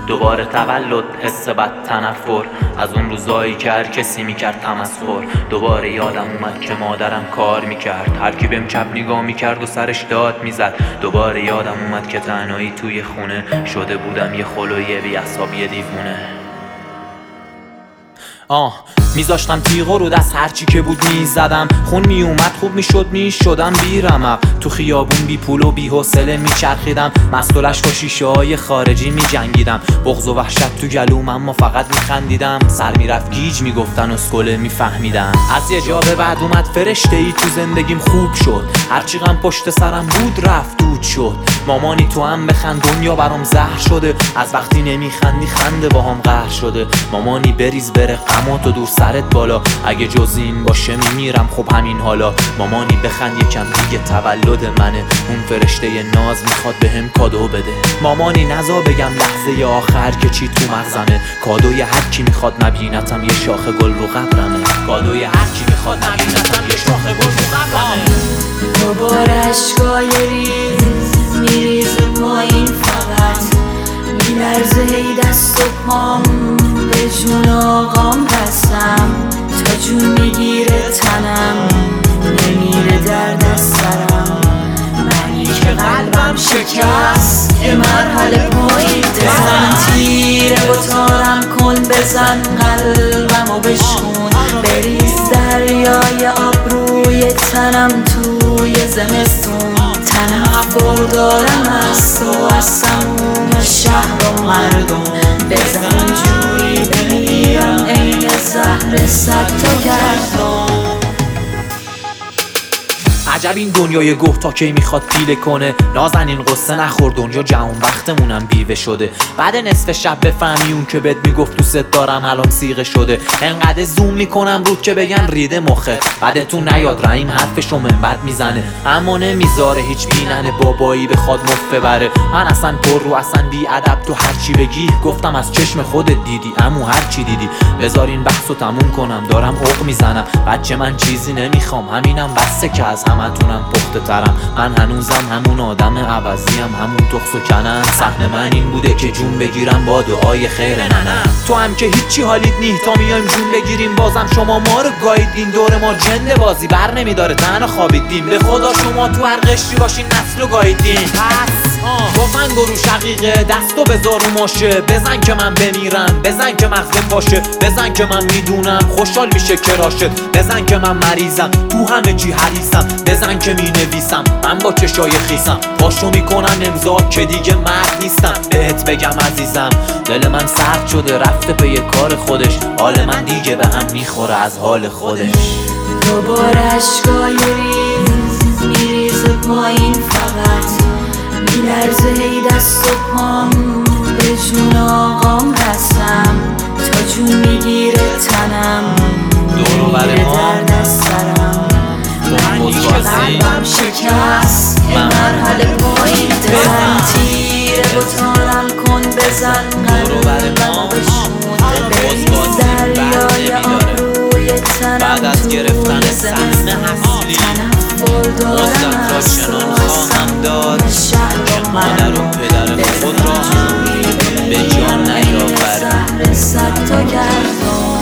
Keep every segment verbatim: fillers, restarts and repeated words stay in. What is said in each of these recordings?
دوباره تولد، حس بد، تنفر از اون روزایی که هر کسی میکرد تمسخر. دوباره یادم اومد که مادرم کار میکرد، هر کی بهم چپ نگاه میکرد و سرش داد میزد. دوباره یادم اومد که تنهایی توی خونه شده بودم یه خلوی بی‌عصاب، یه دیوونه. آه میذاشتم تیغو رو دست هرچی که بود میزدم، خون میومد خوب میشد میشدم بی رمق. تو خیابون بی پول و بی حوصله میچرخیدم، مستولش با شیشه های خارجی میجنگیدم. بغض و وحشت تو گلوم اما فقط میخندیدم، سر میرفت گیج میگفتن اسکله میفهمیدم. از یه جا به بعد اومد فرشته ای تو زندگیم خوب شد، هرچی غم پشت سرم بود رفت دود شد. مامانی تو هم بخند دنیا برام زهر شده، از وقتی نمیخندی خنده با هم قهر شده. مامانی بریز بره غماتو دور سرت بالا، اگه جز این باشه میمیرم خب همین حالا. مامانی بخند یکم دیگه تولد منه، اون فرشته ناز میخواد بهم کادو بده. مامانی نزا بگم لحظه آخر که چی تو مغزمه، کادوی هر کی میخواد نبینتم یه شاخه گل رو قبرمه. کادوی هر کی میخواد نبینتم یه شاخه گل رو قبرمه. دوباره اشکای ریز میریزه پایین، فقط میلرزه هی دست و پام، به جون آقام بستم تا جون میگیره تنم، نمیره درد از سرم. منی که قلبم شکست یه مرحله پایین، بزن تیره و تارم کن، بزن قلبمو بشکن، بریز دریای آب روی تنم توی زمستون. تنفر دارم از تو، از تموم شهر و مردم، بزن جوری بمیرم عین زهر صد تا گردم. عجب این دنیای گفت تا کی میخواد پیله کنه، نازنین قصه نخور دنیا جهان وقتمونم بیوه شده. بعد نصف شب بفهمی اون که بهت میگفت دوست دارم الان سیغه شده. انقدر زوم میکنم رود که بگن ریده مخه، بعدتون نیاد رحیم حرفشو منبت میزنه، اما نمیذاره هیچ بیننه بابایی بخواد مفت بره. من اصلا پر رو اصلا بی ادب، تو هرچی بگی گفتم از چشم خودت دیدی، امو هرچی دیدی. بذارین بحثو تموم کنم دارم عق میزنم، بچه من چیزی نمیخوام همینم بسته که از همتونم پخته ترم. من هنوزم همون آدم عوضیم، همون تخس و کنم. سهم من این بوده که جون بگیرم با دعای خیر ننم. تو هم که هیچی حالیت نیه تا میایم جون بگیریم، بازم شما ما رو گاییدین، دور ما جنده بازی بر نمیداره تنها خوابیدیم. به خدا شما تو هر قشری باشین نسل رو گاییدین. پس گفتن گرو شقیقه دستو بذار رو ماشه، بزن که من بمیرم، بزن که مغز پاشه، بزن که من میدونم خوشحال میشه کراشت، بزن که من مریضم تو همه چی حریصم، بزن که می نویسم من با چشای خیسم، پاشو میکنم امضا که دیگه مرد نیستم. بهت بگم عزیزم دل من سرد شده رفته پی کار خودش، حال من دیگه به هم میخوره از حال خودش. دوباره اشکای ریز میریزه پایین، فقط میلرزه هی دست و پام، به جون آقام بستم تا جون میگیره تنم، نمیره درد از سرم. منی که قلبم شکست یه مرحله پایین، بزن تیره و تارم کن، بزن قلبمو بشون، بریز دریای آب روی تنم بعد از گرفتن سهم اصلی تنفر دارم از تو، از تموم شهر و مادر و پدر خود را به جان نیاورد. صد تا گردم.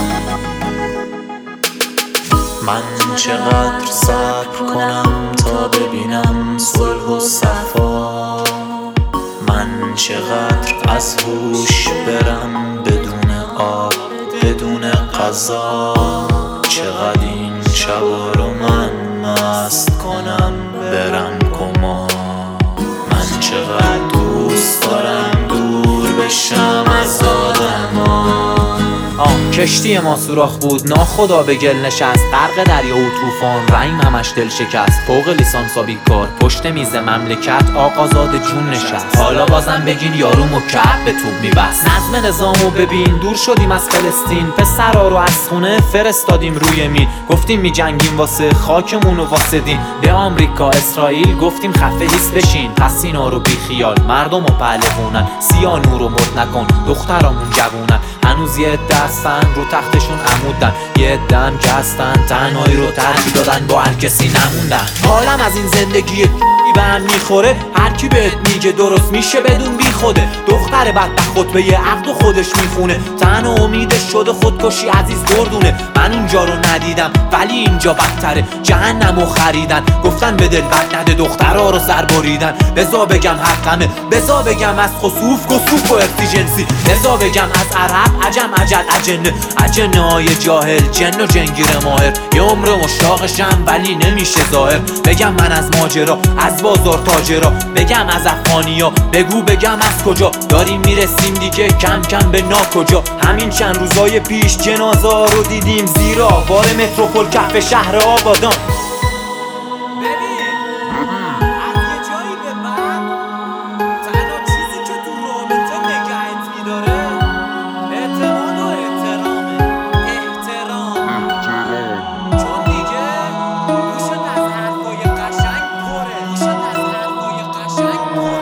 من چقدر صبر کنم تا ببینم صلح و صفا، من چقدر از هوش برم بدون آب بدون غذا، چقدر این شبا رو من مست کنم برم کما. من چقدر دوست دارم دور بشم از آدما. کشتی ما سوراخ بود ناخدا به گل نشست، غرق دریا و طوفان رحیم همش دل شکست. فوق لیسانسا بیکار پشت میز مملکت آقازاد جون نشست، حالا بازم بگین یارو مکعب به توپ میبست. نظم نظامو ببین دور شدیم از فلسطین، پسرا رو از خونه فرستادیم روی میل، گفتیم میجنگیم واسه خاکمون و واسه دین. به آمریکا اسرائیل گفتیم خفه ایست بشین، پس اینا رو بی خیال مردم رو پهلوونن، سیا نورو مرد نکن دخترامون جوونن. هنوز یه دستن رو تختشون عمودن، یه دم که هستن تنهایی رو ترجیح دادن با هر کسی نموندن. حالم از این زندگی به هم میخوره، هر کی بهت میگه درست میشه بدون بی خوده. دختر بدبخت خطبه عقد و خودش میخونه، تن و امیدش شده خودکشی عزیز گردونه. من اونجا رو ندیدم ولی اینجا بدتره، جهنمو خریدن گفتن به دل بد نده، دخترها رو سر بریدن. بزا بگم حقمه، بزا بگم از خسوف کسوف و اکسیجنسی، بزا بگم از عرب عجم عجل اجنه، اجنه های جاهل جن و جنگیر ماهر. یه عمر مشتاقشم ولی نمیشه ظاهر، بگم من از ماجرا از بازار تاجرا، بگم از افغانیا بگو بگم از کجا. داریم میرسیم دیگه کم کم به ناکجا، همین چند روزای پیش جنازه ها رو دیدیم زیرا بار متروپول کف شهر آبادان. قشنگ پره، گوشت از حرفای قشنگ پره.